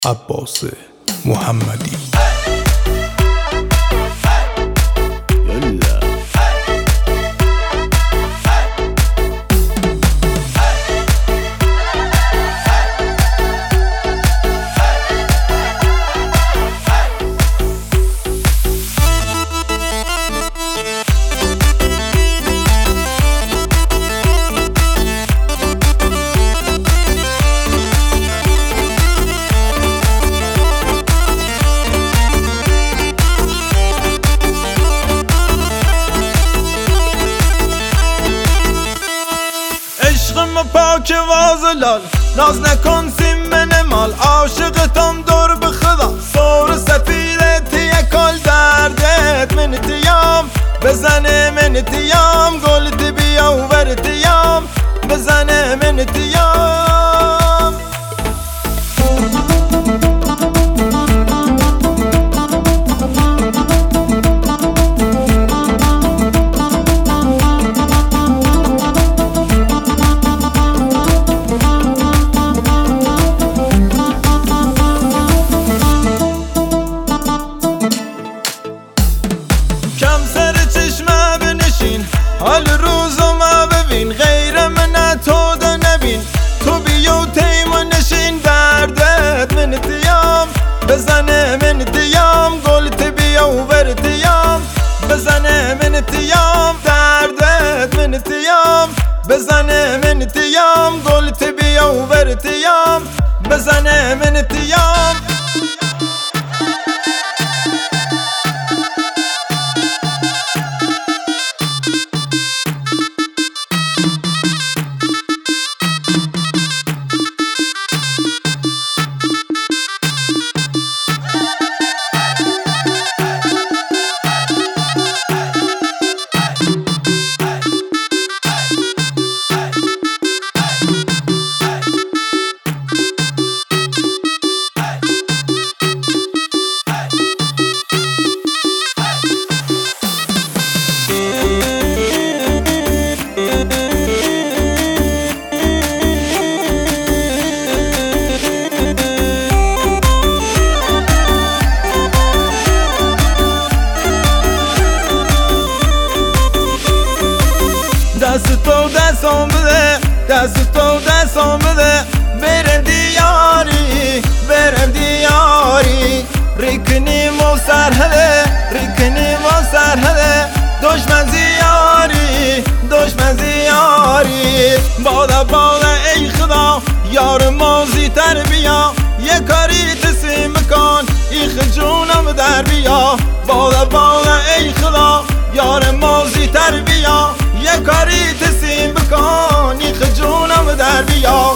عباس محمدی. عشقم پاک وازلال ناز نکن سیمن مال عاشقتم دور به خدا سور سفیرت یکال دردت من تیام بزنه من تیام گلت بیا و ور تیام بزنه من تیام کم سر چشمه بنشین حال روزو ما ببین غیر من تو دا نبین تو بیو تیم و نشین دردت من تیام بزنه من تیام گلت بیا و ور تیام بزنه من تیام دردت من تیام بزنه من تیام گلت بیا و ور تیام بزنه من تیام دست تو دستم بده دست تو دستم بده برم دیاری برم دیاری ریکنیم و سرهده ریکنیم و سرهده دشمن زیاری دشمن زیاری بادا بادا ای خدا یار موزی تر بیا یه کاری تسیم کن ایخ جونم در بیا بادا بادا ای خدا یار موزی تر بیا یه کاری تسیم بکن ایخ جونم در بیا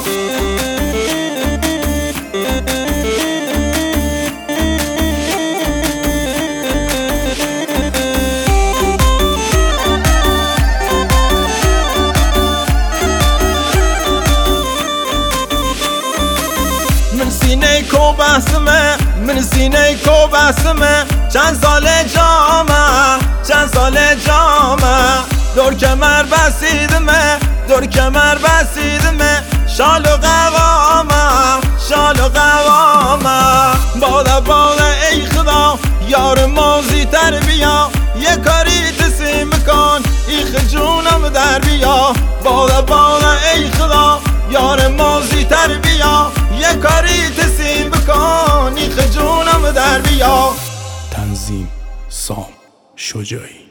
من سینه کو بسمه من سینه کو بسمه چند سال جامه چند سال جامه دور کمر بسیدمه دور کمر بسیدمه شال و قوامه شال و قوامه بادا بادا ای خدا یار موزی تر بیا یه کاری تسیم کن ایخ جونم در بیا بادا بادا ای خدا یار موزی تر بیا یه کاری تسیم بکن ایخ جونم در بیا تنظیم سام شجاعی.